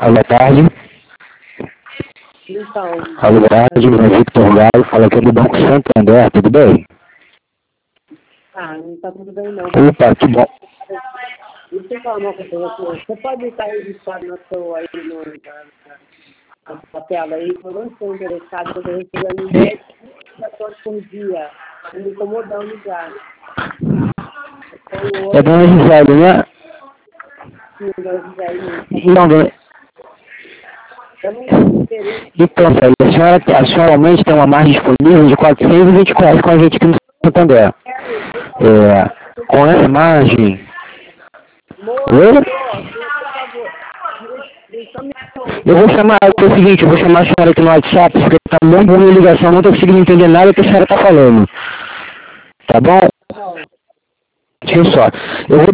Boa tarde. Então, Boa tarde, meu nome é Victor Galo, fala aqui do Banco Santander, tudo bem? não tá tudo bem não. Opa, que bom. Deixa eu falar uma coisa pra você. Você pode estar registrado no seu aí na sua tela aí, eu não estou interessado, eu estou recebendo e-mails por dia. Tá me incomodando já. É Dona Gisele, né? Não, dona... Eu não tenho interesse. Então, velho, a senhora realmente tem uma margem disponível de R$ 424 com a gente aqui no Santander. Com essa margem... Oi? Eu vou chamar, é o seguinte, eu vou chamar a senhora aqui no WhatsApp, porque tá muito ruim a ligação, não tô conseguindo entender nada que a senhora tá falando. Tá bom? Deixa eu só. Eu vou